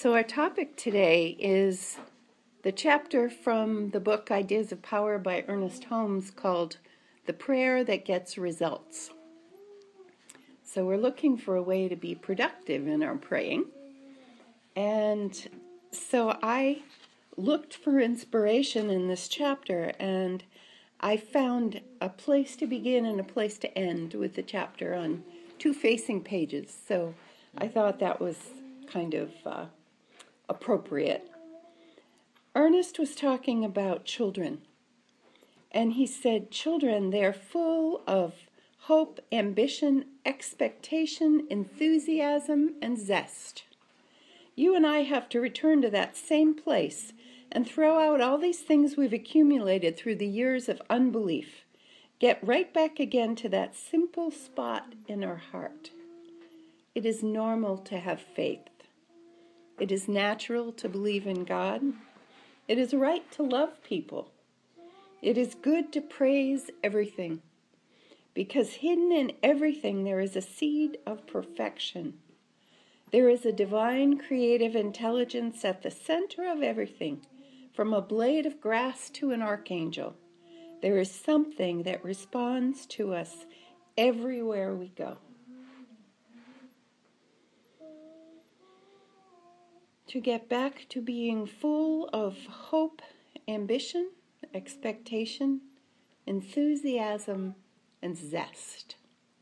So our topic today is the chapter from the book Ideas of Power by Ernest Holmes called The Prayer That Gets Results. So we're looking for a way to be productive in our praying. And so I looked for inspiration in this chapter, and I found a place to begin and a place to end with the chapter on two facing pages. So I thought that was kind of appropriate. Ernest was talking about children, and he said, children, they're full of hope, ambition, expectation, enthusiasm, and zest. You and I have to return to that same place and throw out all these things we've accumulated through the years of unbelief. Get right back again to that simple spot in our heart. It is normal to have faith. It is natural to believe in God. It is right to love people. It is good to praise everything, because hidden in everything there is a seed of perfection. There is a divine creative intelligence at the center of everything, from a blade of grass to an archangel. There is something that responds to us everywhere we go. To get back to being full of hope, ambition, expectation, enthusiasm, and zest.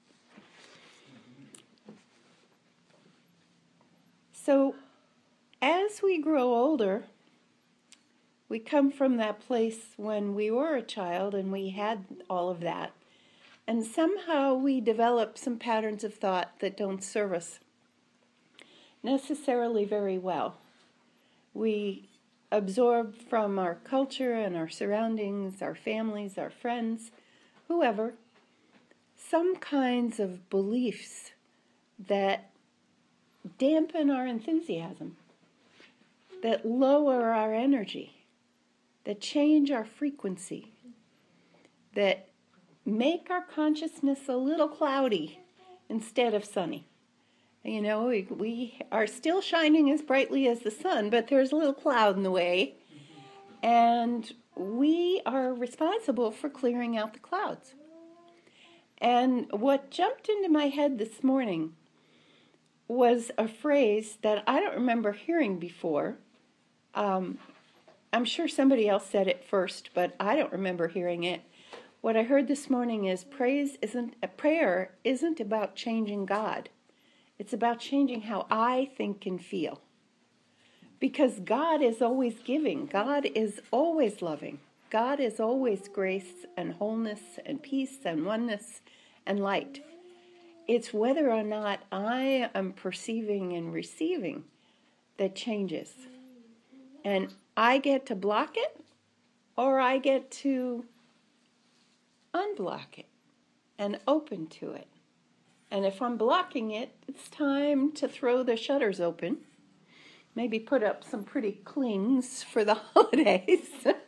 So, as we grow older, we come from that place when we were a child and we had all of that. And somehow we develop some patterns of thought that don't serve us necessarily very well. We absorb from our culture and our surroundings, our families, our friends, whoever, some kinds of beliefs that dampen our enthusiasm, that lower our energy, that change our frequency, that make our consciousness a little cloudy instead of sunny. You know, we are still shining as brightly as the sun, but there's a little cloud in the way, and we are responsible for clearing out the clouds. And what jumped into my head this morning was a phrase that I don't remember hearing before. I'm sure somebody else said it first, but I don't remember hearing it. What I heard this morning is prayer isn't about changing God. It's about changing how I think and feel. Because God is always giving. God is always loving. God is always grace and wholeness and peace and oneness and light. It's whether or not I am perceiving and receiving that changes. And I get to block it, or I get to unblock it and open to it. And if I'm blocking it, it's time to throw the shutters open. Maybe put up some pretty clings for the holidays.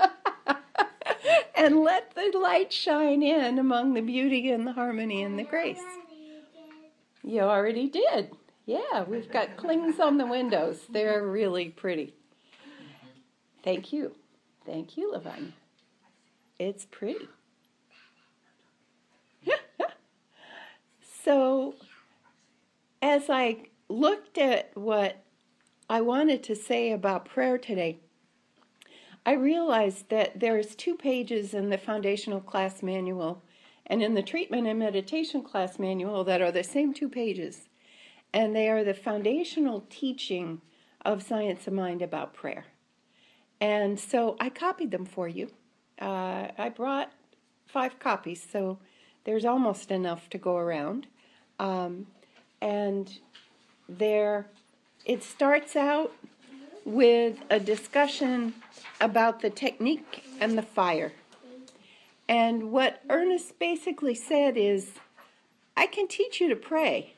And let the light shine in among the beauty and the harmony and the grace. You already did. Yeah, we've got clings on the windows. They're really pretty. Thank you. Thank you, Lavanya. It's pretty. So, as I looked at what I wanted to say about prayer today, I realized that there's 2 pages in the foundational class manual and in the treatment and meditation class manual that are the same 2 pages. And they are the foundational teaching of Science of Mind about prayer. And so I copied them for you. I brought 5 copies, so there's almost enough to go around. And there, it starts out with a discussion about the technique and the fire. And what Ernest basically said is, I can teach you to pray.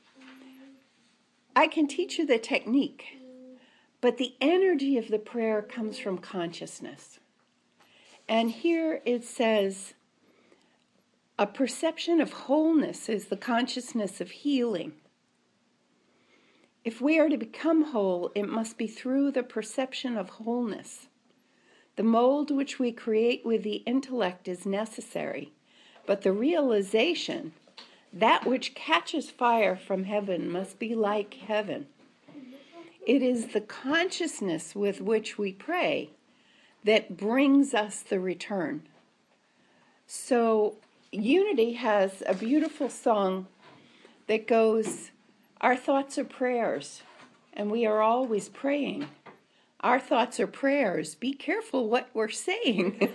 I can teach you the technique. But the energy of the prayer comes from consciousness. And here it says, a perception of wholeness is the consciousness of healing. If we are to become whole, it must be through the perception of wholeness. The mold which we create with the intellect is necessary, but the realization, that which catches fire from heaven, must be like heaven. It is the consciousness with which we pray that brings us the return. So Unity has a beautiful song that goes, our thoughts are prayers, and we are always praying. Our thoughts are prayers. Be careful what we're saying.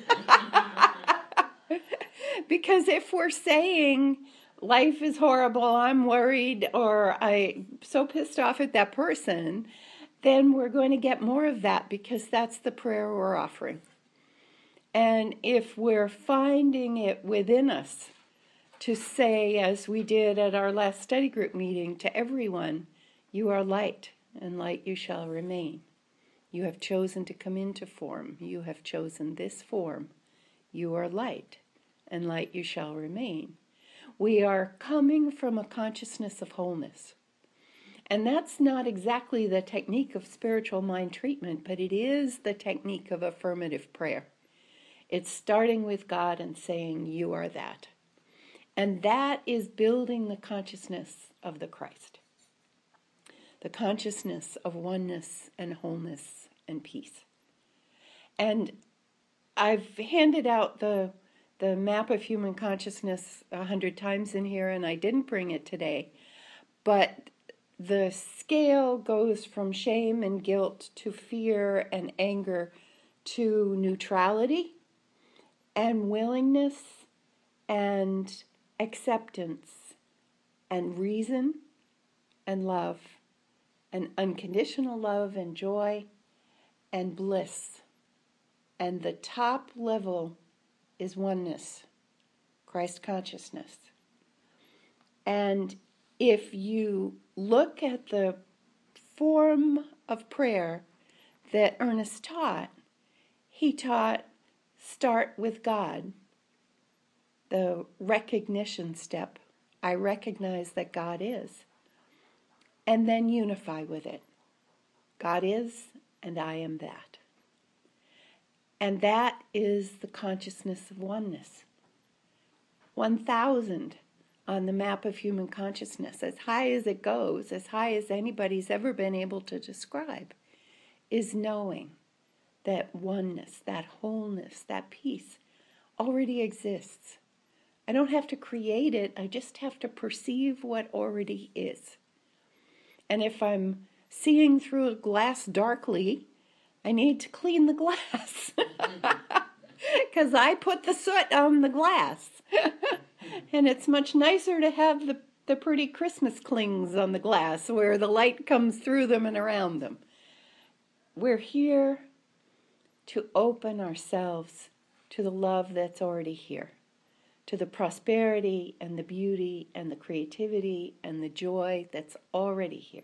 Because if we're saying, life is horrible, I'm worried, or I'm so pissed off at that person, then we're going to get more of that, because that's the prayer we're offering. And if we're finding it within us to say, as we did at our last study group meeting, to everyone, you are light, and light you shall remain. You have chosen to come into form. You have chosen this form. You are light, and light you shall remain. We are coming from a consciousness of wholeness. And that's not exactly the technique of spiritual mind treatment, but it is the technique of affirmative prayer. It's starting with God and saying, you are that. And that is building the consciousness of the Christ. The consciousness of oneness and wholeness and peace. And I've handed out the map of human consciousness 100 times in here, and I didn't bring it today. But the scale goes from shame and guilt to fear and anger to neutrality and willingness and acceptance and reason and love and unconditional love and joy and bliss. And the top level is oneness, Christ consciousness. And if you look at the form of prayer that Ernest taught, he taught start with God, the recognition step. I recognize that God is. And then unify with it. God is, and I am that. And that is the consciousness of oneness. 1,000 on the map of human consciousness, as high as it goes, as high as anybody's ever been able to describe, is knowing that oneness, that wholeness, that peace already exists. I don't have to create it, I just have to perceive what already is. And if I'm seeing through a glass darkly, I need to clean the glass. Because I put the soot on the glass. And it's much nicer to have the pretty Christmas clings on the glass where the light comes through them and around them. We're here to open ourselves to the love that's already here, to the prosperity and the beauty and the creativity and the joy that's already here.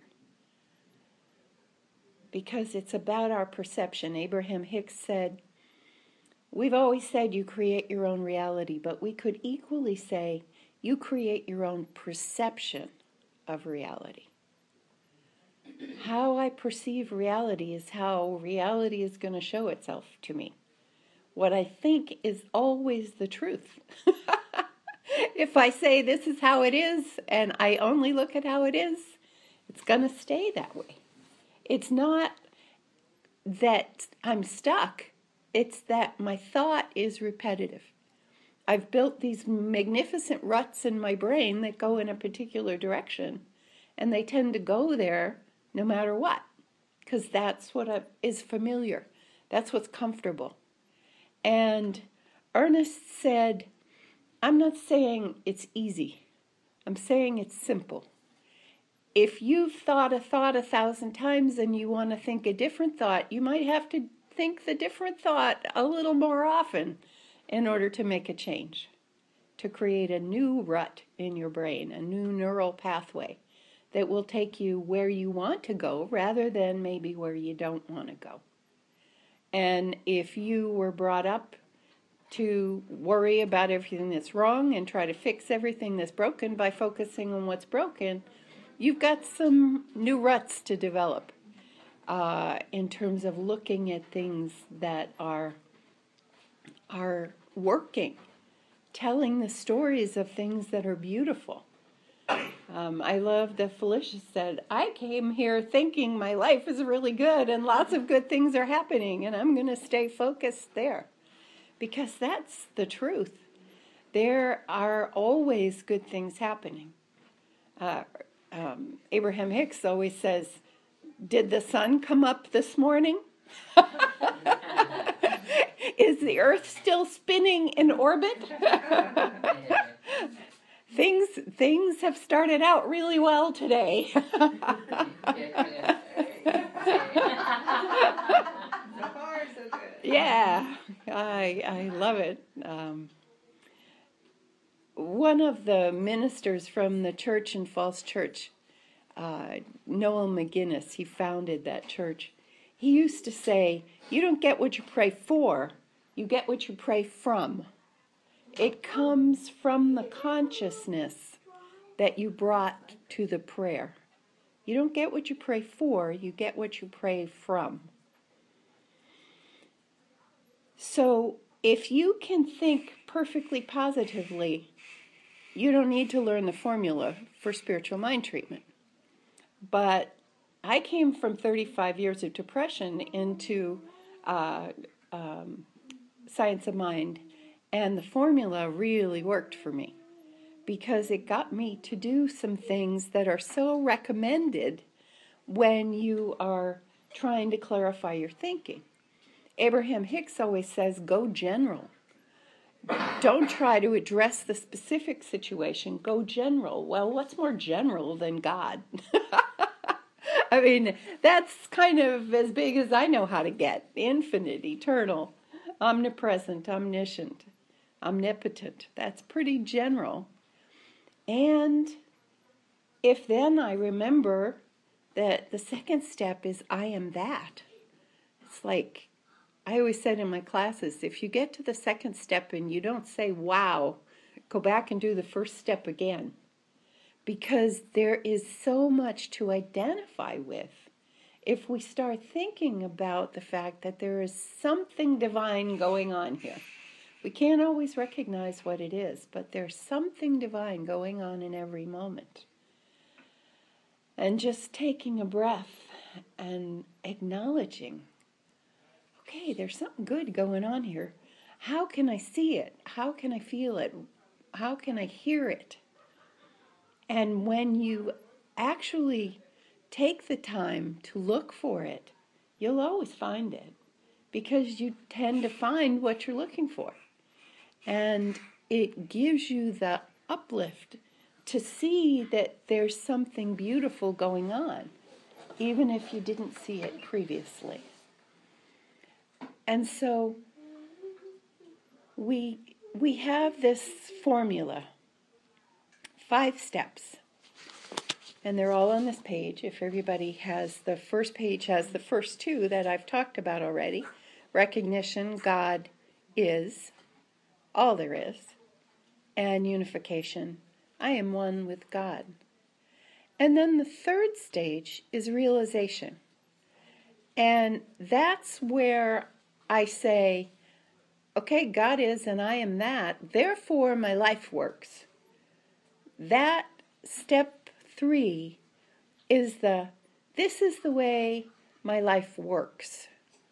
Because it's about our perception. Abraham Hicks said, we've always said you create your own reality, but we could equally say you create your own perception of reality. How I perceive reality is how reality is going to show itself to me. What I think is always the truth. If I say this is how it is, and I only look at how it is, it's going to stay that way. It's not that I'm stuck. It's that my thought is repetitive. I've built these magnificent ruts in my brain that go in a particular direction, and they tend to go there no matter what, because that's what is familiar. That's what's comfortable. And Ernest said, I'm not saying it's easy. I'm saying it's simple. If you've thought a thought 1,000 times and you want to think a different thought, you might have to think the different thought a little more often in order to make a change, to create a new rut in your brain, a new neural pathway that will take you where you want to go rather than maybe where you don't want to go. And if you were brought up to worry about everything that's wrong and try to fix everything that's broken by focusing on what's broken, you've got some new ruts to develop in terms of looking at things that are working, telling the stories of things that are beautiful. I love that Felicia said, I came here thinking my life is really good and lots of good things are happening, and I'm going to stay focused there. Because that's the truth. There are always good things happening. Abraham Hicks always says, did the sun come up this morning? Is the earth still spinning in orbit? Things have started out really well today. So far, so good. Yeah, I love it. One of the ministers from the church in Falls Church, Noel McGinnis, he founded that church. He used to say, you don't get what you pray for, you get what you pray from. It comes from the consciousness that you brought to the prayer. You don't get what you pray for, you get what you pray from. So if you can think perfectly positively, you don't need to learn the formula for spiritual mind treatment. But I came from 35 years of depression into science of mind, and the formula really worked for me because it got me to do some things that are so recommended when you are trying to clarify your thinking. Abraham Hicks always says, go general. Don't try to address the specific situation. Go general. Well, what's more general than God? I mean, that's kind of as big as I know how to get. Infinite, eternal, omnipresent, omniscient, omnipotent. That's pretty general. And if then I remember that the second step is I am that. It's like I always said in my classes, if you get to the second step and you don't say, wow, go back and do the first step again. Because there is so much to identify with if we start thinking about the fact that there is something divine going on here. We can't always recognize what it is, but there's something divine going on in every moment. And just taking a breath and acknowledging, okay, there's something good going on here. How can I see it? How can I feel it? How can I hear it? And when you actually take the time to look for it, you'll always find it because you tend to find what you're looking for. And it gives you the uplift to see that there's something beautiful going on, even if you didn't see it previously. And so we have this formula, 5 steps, and they're all on this page. If everybody has, the first page has the first 2 that I've talked about already. Recognition, God is all there is, and unification, I am one with God. And then the third stage is realization. And that's where I say, okay, God is and I am that, therefore my life works. That step 3 is this is the way my life works.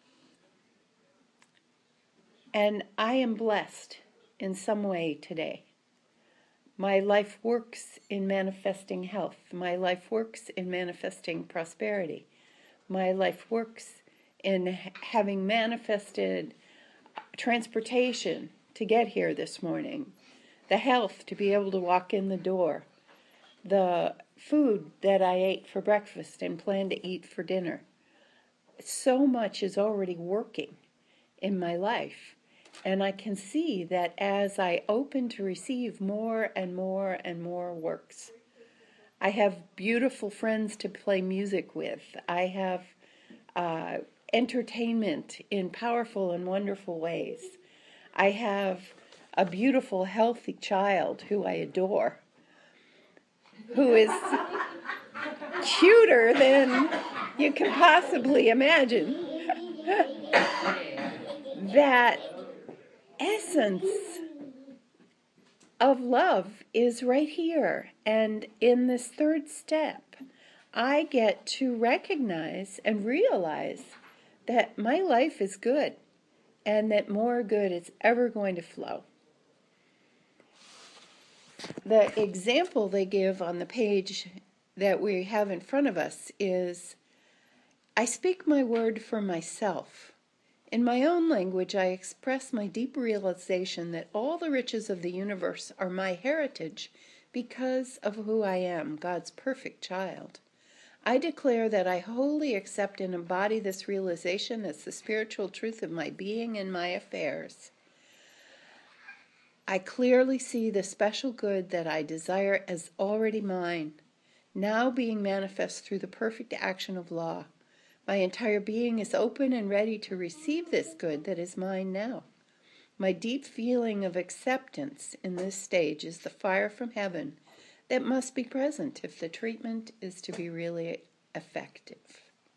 And I am blessed in some way today. My life works in manifesting health. My life works in manifesting prosperity. My life works in having manifested transportation to get here this morning, the health to be able to walk in the door, the food that I ate for breakfast and plan to eat for dinner. So much is already working in my life. And I can see that as I open to receive more and more and more works. I have beautiful friends to play music with. I have entertainment in powerful and wonderful ways. I have a beautiful, healthy child who I adore, who is cuter than you can possibly imagine. That essence of love is right here. And in this third step, I get to recognize and realize that my life is good and that more good is ever going to flow. The example they give on the page that we have in front of us is, I speak my word for myself. In my own language, I express my deep realization that all the riches of the universe are my heritage because of who I am, God's perfect child. I declare that I wholly accept and embody this realization as the spiritual truth of my being and my affairs. I clearly see the special good that I desire as already mine, now being manifest through the perfect action of law. My entire being is open and ready to receive this good that is mine now. My deep feeling of acceptance in this stage is the fire from heaven that must be present if the treatment is to be really effective.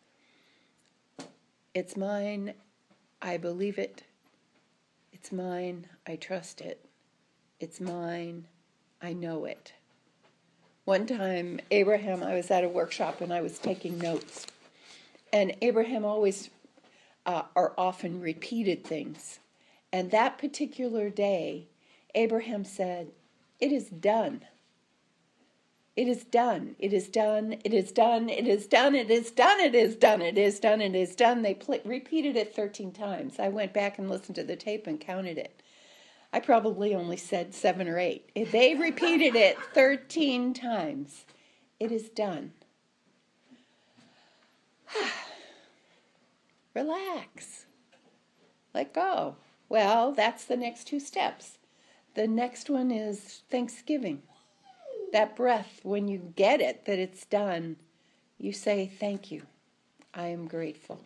It's mine, I believe it. It's mine, I trust it. It's mine, I know it. One time, Abraham, I was at a workshop and I was taking notes. And Abraham always or often repeated things. And that particular day, Abraham said, "It is done. It is done. It is done. It is done. It is done. It is done. It is done. It is done. It is done." They repeated it 13 times. I went back and listened to the tape and counted it. I probably only said 7 or 8. They repeated it 13 times. It is done. Relax. Let go. Well, that's the next 2 steps. The next one is thanksgiving. That breath, when you get it, that it's done, you say, "Thank you. I am grateful."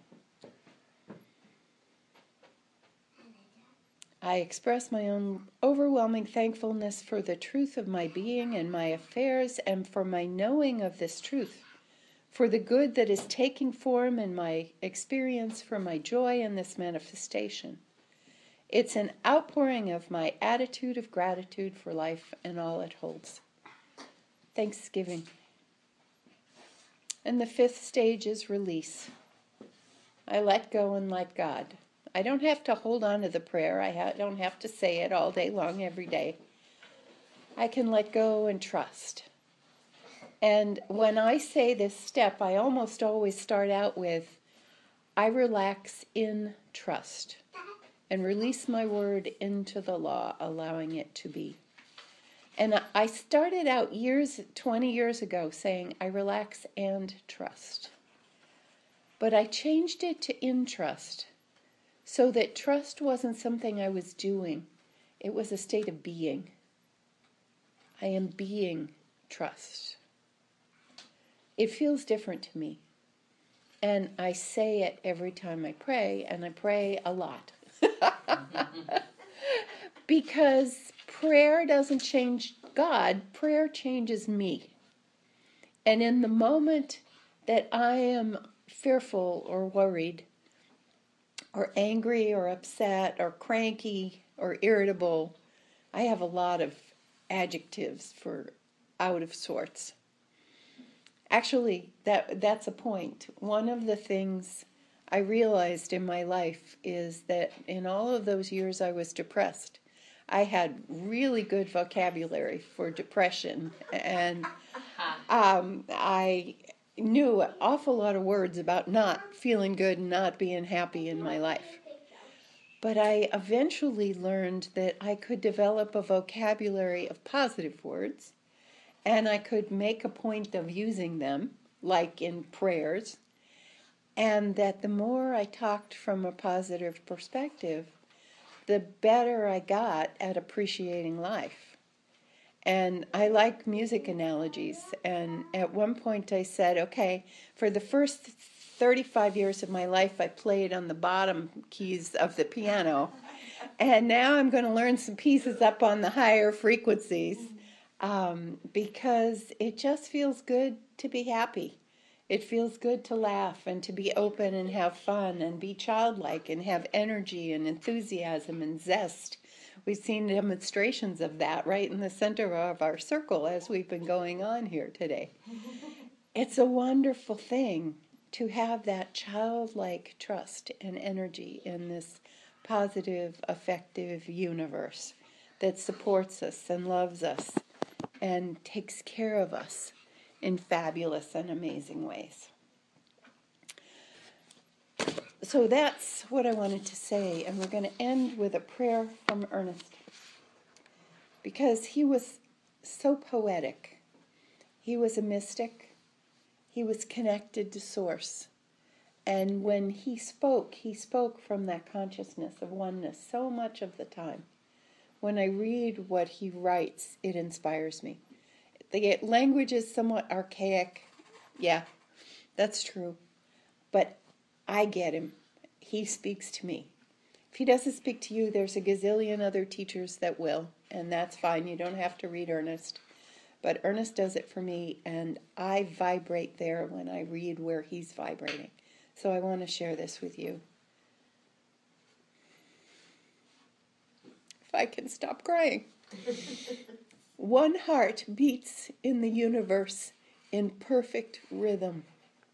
I express my own overwhelming thankfulness for the truth of my being and my affairs and for my knowing of this truth, for the good that is taking form in my experience, for my joy in this manifestation. It's an outpouring of my attitude of gratitude for life and all it holds. Thanksgiving. And the 5th stage is release. I let go and let God. I don't have to hold on to the prayer. I don't have to say it all day long every day. I can let go and trust. And when I say this step, I almost always start out with, I relax in trust and release my word into the law, allowing it to be. And I started out 20 years ago saying, I relax and trust. But I changed it to in trust, so that trust wasn't something I was doing. It was a state of being. I am being trust. It feels different to me. And I say it every time I pray, and I pray a lot. Because prayer doesn't change God, prayer changes me. And in the moment that I am fearful or worried, or angry or upset or cranky or irritable, I have a lot of adjectives for out of sorts. Actually, that's a point. One of the things I realized in my life is that in all of those years I was depressed, I had really good vocabulary for depression, and I knew an awful lot of words about not feeling good and not being happy in my life. But I eventually learned that I could develop a vocabulary of positive words, and I could make a point of using them, like in prayers, and that the more I talked from a positive perspective, the better I got at appreciating life. And I like music analogies, and at one point I said, okay, for the first 35 years of my life I played on the bottom keys of the piano, and now I'm going to learn some pieces up on the higher frequencies, because it just feels good to be happy. It feels good to laugh and to be open and have fun and be childlike and have energy and enthusiasm and zest. We've seen demonstrations of that right in the center of our circle as we've been going on here today. It's a wonderful thing to have that childlike trust and energy in this positive, effective universe that supports us and loves us and takes care of us in fabulous and amazing ways. So that's what I wanted to say, and we're going to end with a prayer from Ernest, because he was so poetic. He was a mystic. He was connected to Source. And when he spoke from that consciousness of oneness so much of the time. When I read what he writes, it inspires me. The language is somewhat archaic. Yeah, that's true. But I get him. He speaks to me. If he doesn't speak to you, there's a gazillion other teachers that will, and that's fine. You don't have to read Ernest. But Ernest does it for me, and I vibrate there when I read where he's vibrating. So I want to share this with you. If I can stop crying. One heart beats in the universe in perfect rhythm.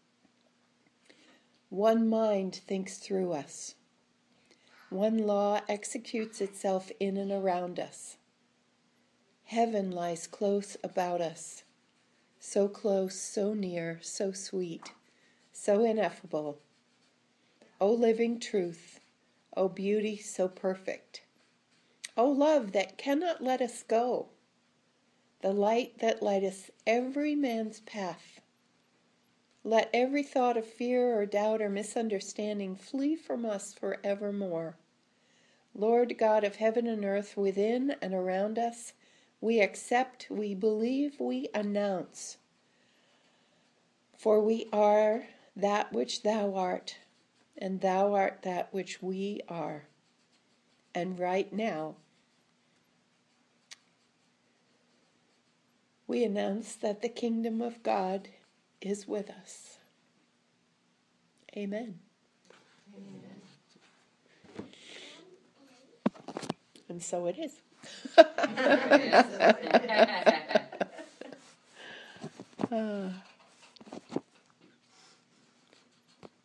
One mind thinks through us. One law executes itself in and around us. Heaven lies close about us, so close, so near, so sweet, so ineffable. O living truth, O beauty so perfect, O love that cannot let us go, the light that lighteth every man's path. Let every thought of fear or doubt or misunderstanding flee from us forevermore. Lord God of heaven and earth, within and around us, we accept, we believe, we announce. For we are that which thou art, and thou art that which we are. And right now, we announce that the kingdom of God is with us. Amen. Amen. And so it is.